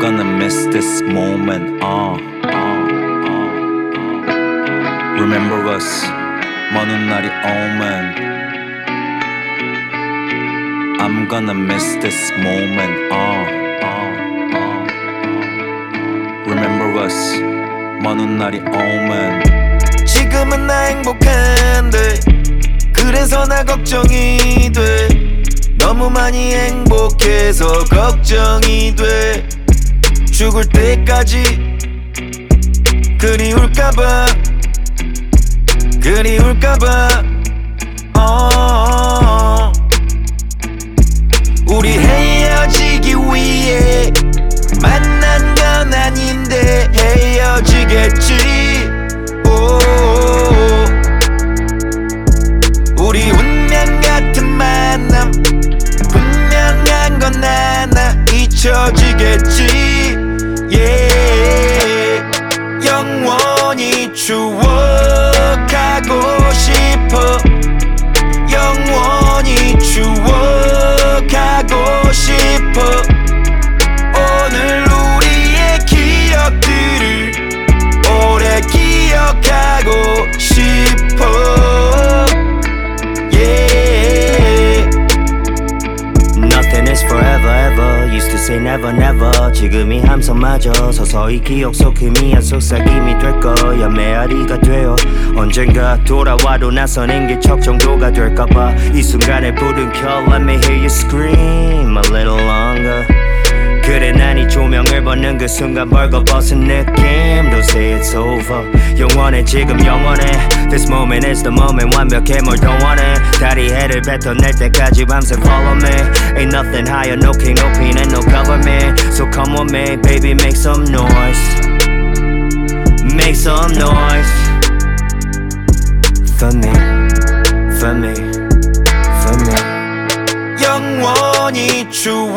gonna miss this moment. Remember us. 먼 훗날이 오면 I'm gonna miss this moment. Remember us. 먼 훗날이 오면 지금은 나 행복한데 그래서 나 걱정이 돼. 너무 많이 행복해서 걱정이 돼. 죽을 때까지 그리울까봐 우리 헤어지기 위해 만난 건 아닌데 헤어지겠지. 우리 운명 같은 만남 분명한 건 하나 잊혀지겠지. 영원히 추억하고 싶어. 영원히 추억하고 싶어. 오늘 우리의 기억들을 오래 기억하고 싶어. Nothing is forever ever. Used to say never never. 지금이 함성마저 서서히 기억 속 희미한 속삭임이 될 거야. 메아리가 되어 언젠가 돌아와도 나서는 게 척 정도가 될까봐 이 순간에 불은 켜. Let me hear you scream a little longer. 그래 난 이 조명을 벗는 그 순간 벌거벗은 느낌. Don't say it's over. 영원해 지금 영원해. This moment is the moment. 완벽해 뭘 더 원해. 다리 해를 뱉어낼 때까지 밤새 follow me. Ain't nothing higher, no king, no queen and no government. So come on me, baby, make some noise. Make some noise. For me, for me, for me. 영원히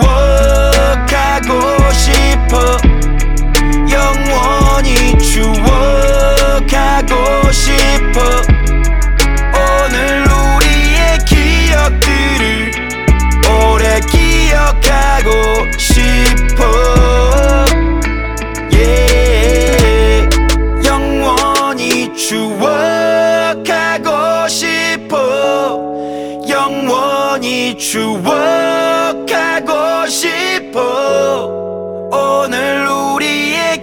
추억하고 싶어. 영원히 추억하고 싶어. 오늘 우리의 기억들을 오래 기억하고 싶어. 영원히 추억하고 싶어. 영원히 추억하고 싶어. 오늘 우리의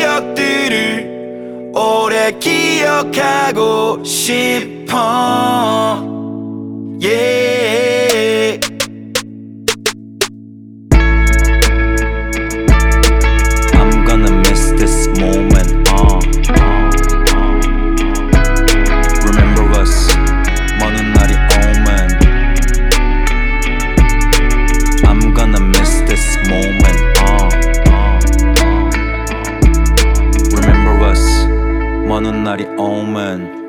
기억들을 오래 기억하고 싶어. I'm gonna miss this moment. Remember us. 먼 훗날이 오면 I'm gonna miss this moment. Remember us. 먼 훗날이 오면